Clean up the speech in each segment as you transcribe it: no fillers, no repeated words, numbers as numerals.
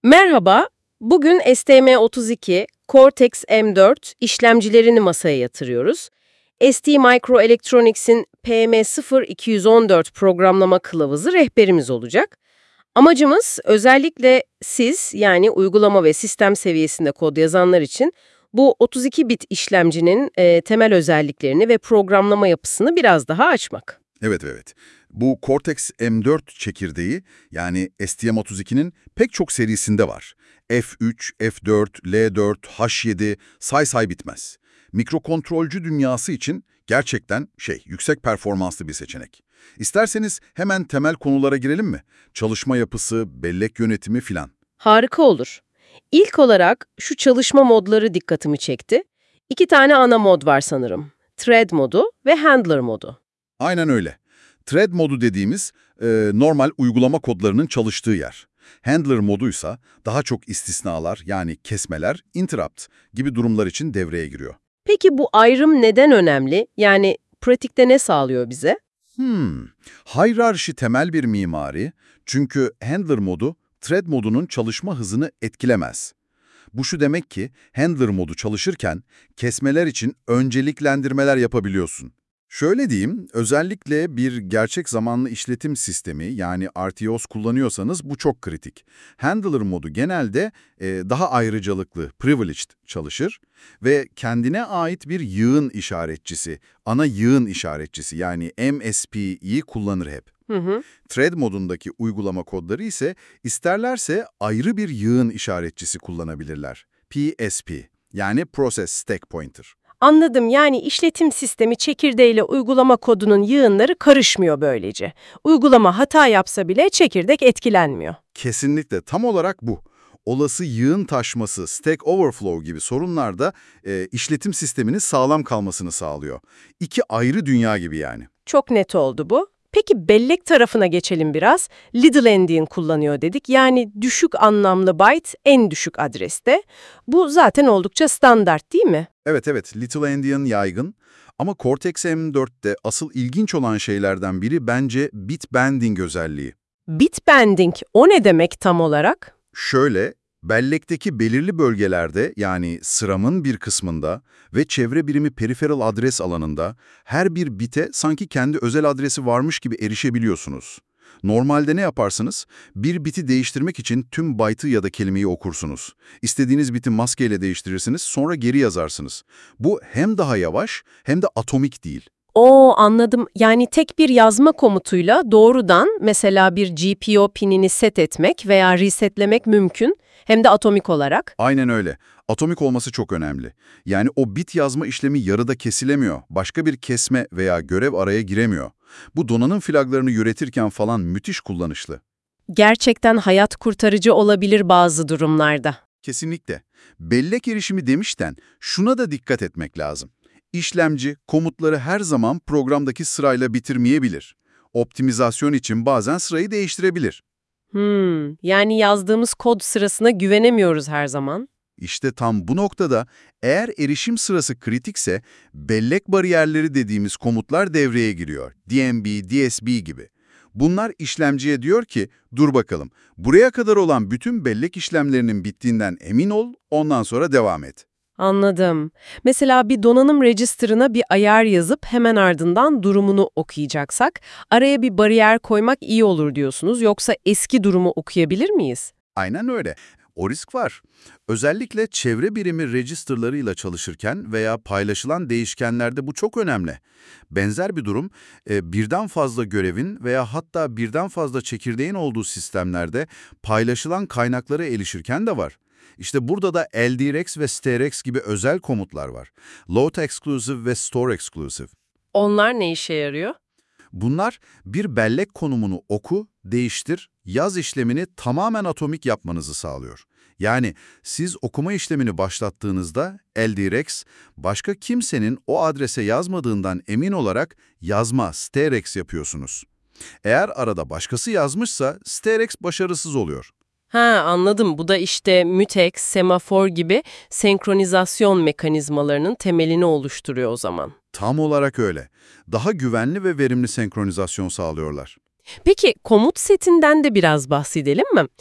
Merhaba, bugün STM32, Cortex-M4 işlemcilerini masaya yatırıyoruz. STMicroelectronics'in PM0214 programlama kılavuzu rehberimiz olacak. Amacımız özellikle siz yani uygulama ve sistem seviyesinde kod yazanlar için bu 32 bit işlemcinin temel özelliklerini ve programlama yapısını biraz daha açmak. Evet, evet. Bu Cortex M4 çekirdeği yani STM32'nin pek çok serisinde var. F3, F4, L4, H7 say bitmez. Mikrokontrolcü dünyası için gerçekten yüksek performanslı bir seçenek. İsterseniz hemen temel konulara girelim mi? Çalışma yapısı, bellek yönetimi filan. Harika olur. İlk olarak şu çalışma modları dikkatimi çekti. İki tane ana mod var sanırım. Thread modu ve Handler modu. Aynen öyle. Thread modu dediğimiz normal uygulama kodlarının çalıştığı yer. Handler moduysa daha çok istisnalar yani kesmeler, interrupt gibi durumlar için devreye giriyor. Peki bu ayrım neden önemli? Yani pratikte ne sağlıyor bize? Hiyerarşi temel bir mimari çünkü handler modu thread modunun çalışma hızını etkilemez. Bu şu demek ki handler modu çalışırken kesmeler için önceliklendirmeler yapabiliyorsun. Şöyle diyeyim, özellikle bir gerçek zamanlı işletim sistemi yani RTOS kullanıyorsanız bu çok kritik. Handler modu genelde daha ayrıcalıklı, privileged çalışır ve kendine ait bir yığın işaretçisi, ana yığın işaretçisi yani MSP'yi kullanır hep. Hı hı. Thread modundaki uygulama kodları ise isterlerse ayrı bir yığın işaretçisi kullanabilirler. PSP yani Process Stack Pointer. Anladım. Yani işletim sistemi çekirdeğiyle uygulama kodunun yığınları karışmıyor böylece. Uygulama hata yapsa bile çekirdek etkilenmiyor. Kesinlikle tam olarak bu. Olası yığın taşması, stack overflow gibi sorunlarda işletim sisteminin sağlam kalmasını sağlıyor. İki ayrı dünya gibi yani. Çok net oldu bu. Peki bellek tarafına geçelim biraz. Little endian kullanıyor dedik. Yani düşük anlamlı byte en düşük adreste. Bu zaten oldukça standart değil mi? Evet, Little Endian yaygın ama Cortex M4'te asıl ilginç olan şeylerden biri bence bit banding özelliği. Bit bending o ne demek tam olarak? Şöyle, bellekteki belirli bölgelerde yani sıramın bir kısmında ve çevre birimi peripheral adres alanında her bir bite sanki kendi özel adresi varmış gibi erişebiliyorsunuz. Normalde ne yaparsınız? Bir biti değiştirmek için tüm byte'ı ya da kelimeyi okursunuz. İstediğiniz biti maskeyle değiştirirsiniz, sonra geri yazarsınız. Bu hem daha yavaş hem de atomik değil. Oo, anladım. Yani tek bir yazma komutuyla doğrudan mesela bir GPO pinini set etmek veya resetlemek mümkün. Hem de atomik olarak. Aynen öyle. Atomik olması çok önemli. Yani o bit yazma işlemi yarıda kesilemiyor. Başka bir kesme veya görev araya giremiyor. Bu donanım flaglarını üretirken falan müthiş kullanışlı. Gerçekten hayat kurtarıcı olabilir bazı durumlarda. Kesinlikle. Bellek erişimi demişten şuna da dikkat etmek lazım. İşlemci komutları her zaman programdaki sırayla bitirmeyebilir. Optimizasyon için bazen sırayı değiştirebilir. Yani yazdığımız kod sırasına güvenemiyoruz her zaman. İşte tam bu noktada eğer erişim sırası kritikse bellek bariyerleri dediğimiz komutlar devreye giriyor. DMB, DSB gibi. Bunlar işlemciye diyor ki dur bakalım buraya kadar olan bütün bellek işlemlerinin bittiğinden emin ol ondan sonra devam et. Anladım. Mesela bir donanım register'ına bir ayar yazıp hemen ardından durumunu okuyacaksak, araya bir bariyer koymak iyi olur diyorsunuz. Yoksa eski durumu okuyabilir miyiz? Aynen öyle. O risk var. Özellikle çevre birimi registerlarıyla çalışırken veya paylaşılan değişkenlerde bu çok önemli. Benzer bir durum, birden fazla görevin veya hatta birden fazla çekirdeğin olduğu sistemlerde paylaşılan kaynaklara erişirken de var. İşte burada da LDRX ve STRX gibi özel komutlar var. Load Exclusive ve Store Exclusive. Onlar ne işe yarıyor? Bunlar bir bellek konumunu oku, değiştir, yaz işlemini tamamen atomik yapmanızı sağlıyor. Yani siz okuma işlemini başlattığınızda LDRX, başka kimsenin o adrese yazmadığından emin olarak yazma, STRX yapıyorsunuz. Eğer arada başkası yazmışsa STRX başarısız oluyor. Ha, anladım. Bu da işte mütex, semafor gibi senkronizasyon mekanizmalarının temelini oluşturuyor o zaman. Tam olarak öyle. Daha güvenli ve verimli senkronizasyon sağlıyorlar. Peki komut setinden de biraz bahsedelim mi?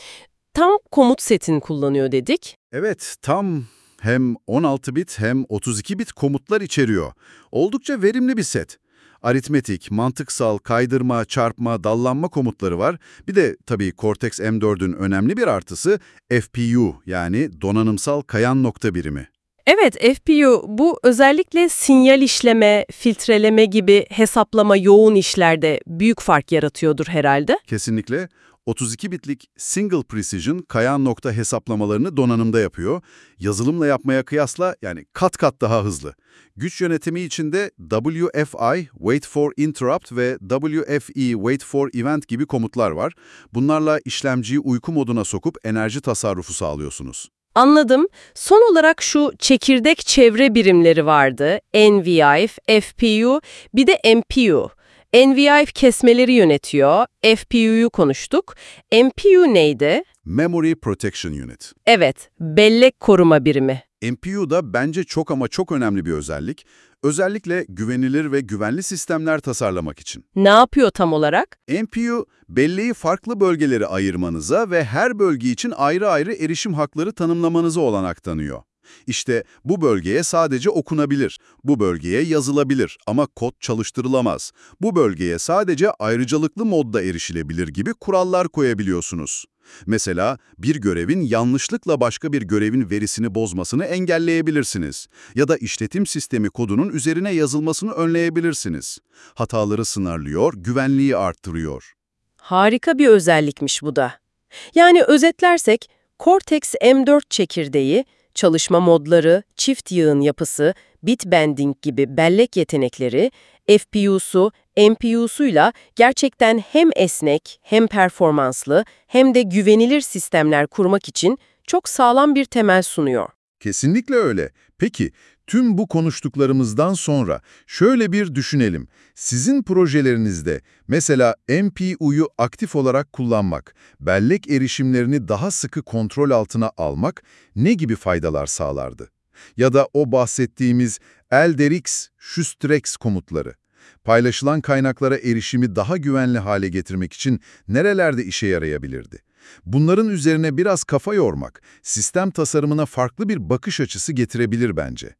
tam komut setini kullanıyor dedik. Evet, tam hem 16 bit hem 32 bit komutlar içeriyor. Oldukça verimli bir set. Aritmetik, mantıksal, kaydırma, çarpma, dallanma komutları var. Bir de tabii Cortex M4'ün önemli bir artısı FPU yani donanımsal kayan nokta birimi. Evet, FPU bu özellikle sinyal işleme, filtreleme gibi hesaplama yoğun işlerde büyük fark yaratıyordur herhalde. Kesinlikle 32 bitlik Single Precision kayan nokta hesaplamalarını donanımda yapıyor. Yazılımla yapmaya kıyasla yani kat kat daha hızlı. Güç yönetimi için de WFI, Wait for Interrupt ve WFE, Wait for Event gibi komutlar var. Bunlarla işlemciyi uyku moduna sokup enerji tasarrufu sağlıyorsunuz. Anladım. Son olarak şu çekirdek çevre birimleri vardı. NVIF, FPU, bir de MPU. NVIF kesmeleri yönetiyor. FPU'yu konuştuk. MPU neydi? Memory Protection Unit. Evet, bellek koruma birimi. MPU da bence çok ama çok önemli bir özellik. Özellikle güvenilir ve güvenli sistemler tasarlamak için. Ne yapıyor tam olarak? MPU, belleği farklı bölgelere ayırmanıza ve her bölge için ayrı ayrı erişim hakları tanımlamanıza olanak tanıyor. İşte bu bölgeye sadece okunabilir, bu bölgeye yazılabilir ama kod çalıştırılamaz. Bu bölgeye sadece ayrıcalıklı modda erişilebilir gibi kurallar koyabiliyorsunuz. Mesela bir görevin yanlışlıkla başka bir görevin verisini bozmasını engelleyebilirsiniz. Ya da işletim sistemi kodunun üzerine yazılmasını önleyebilirsiniz. Hataları sınırlıyor, güvenliği arttırıyor. Harika bir özellikmiş bu da. Yani özetlersek, Cortex M4 çekirdeği, çalışma modları, çift yığın yapısı, bit bending gibi bellek yetenekleri, FPU'su, MPU'suyla gerçekten hem esnek, hem performanslı, hem de güvenilir sistemler kurmak için çok sağlam bir temel sunuyor. Kesinlikle öyle. Peki, tüm bu konuştuklarımızdan sonra şöyle bir düşünelim. Sizin projelerinizde mesela MPU'yu aktif olarak kullanmak, bellek erişimlerini daha sıkı kontrol altına almak ne gibi faydalar sağlardı? Ya da o bahsettiğimiz LDRX, Schüstrex komutları. Paylaşılan kaynaklara erişimi daha güvenli hale getirmek için nerelerde işe yarayabilirdi? Bunların üzerine biraz kafa yormak, sistem tasarımına farklı bir bakış açısı getirebilir bence.